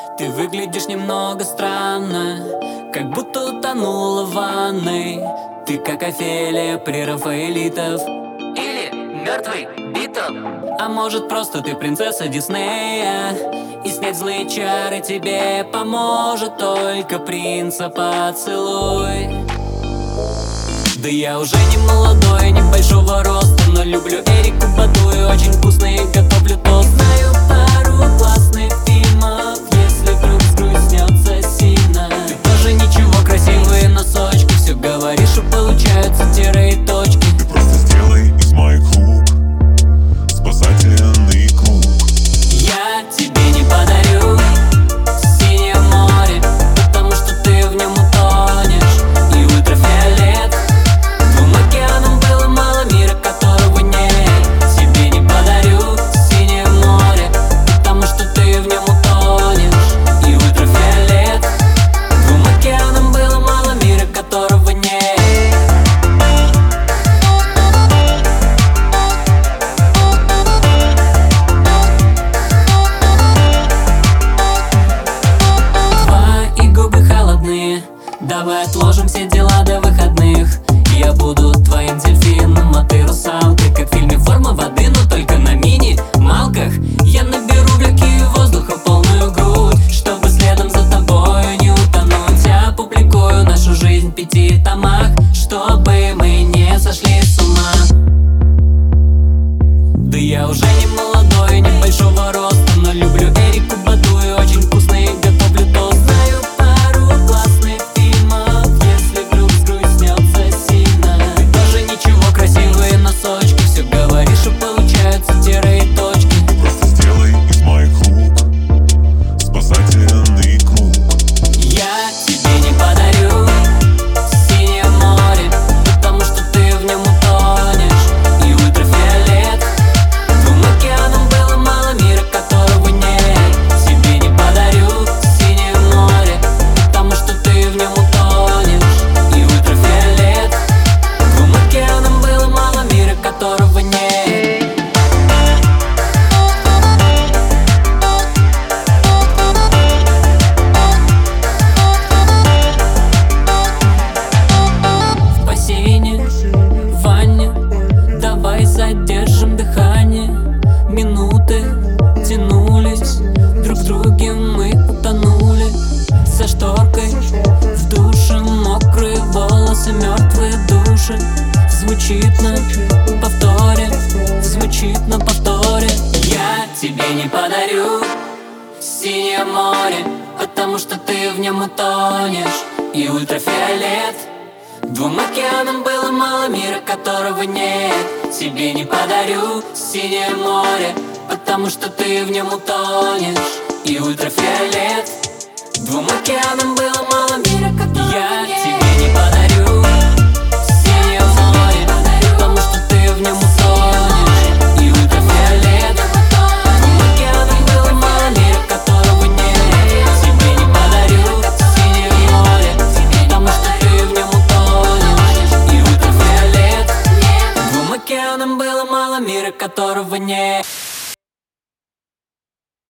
Ты выглядишь немного странно, как будто утонула в ванной. Ты как Офелия при Рафаэлитов, или мертвый Битл. А может, просто ты принцесса Диснея, и снять злые чары тебе поможет только принца поцелуй. Да я уже не молодой, небольшого роста, но люблю Эрику Баду и очень вкусно и готовлю тост. Знаю пару классных фильмов, если вдруг сгрустнется сильно. Ты тоже ничего, красивые носочки, все говоришь и получаются тире и точки. Ты просто сделай из моих губ спасательный круг. Я тебе не подарю синее море, потому что ты в нем утонешь, и ультрафиолет. Двум океанам было мало мира, которого нет. Тебе не подарю синее море, потому что ты в нем утонешь, и ультрафиолет. Двум океанам было мало мира, которого нет. Давай отложим все дела до выходных. Я буду твоим дельфином, а ты русалкой, как в фильме «Форма воды», но только на мини-малках. Я наберу в легкие воздуха полную грудь, чтобы следом за тобой не утонуть. Я опубликую нашу жизнь в 5 томах, чтобы мы не сошли с ума. Да я уже не молодой, небольшого роста, но люблю Эрику Баду и очень вкусно и готовлю тост. Знаю пару классных фильмов, если вдруг сгрустнется сильно. Ты тоже ничего, красивые носочки, все говоришь и получаются тире и точки. Ты просто сделай из моих губ спасательный круг. Я тебе не подарю синее море, потому что ты в нем утонешь, и ультрафиолет. Двум океанам было мало мира, которого нет. Тебе не подарю синее море, потому что ты в нем утонешь, и ультрафиолет. Двум океанам было мало мира, которого нет. В бассейне, в ванне, давай задержим дыхание. Минуты тянулись, друг в друге мы утонули. За шторкой в душе мокрые волосы, мертвые души. Звучит на повторе, звучит на повторе. Я тебе не подарю синее море, потому что ты в нем утонешь, и ультрафиолет. Двум океанам было мало мира, которого нет. Тебе не подарю синее море, потому что ты в нем утонешь, и ультрафиолет. Двум океанам было мало мира, которого нет.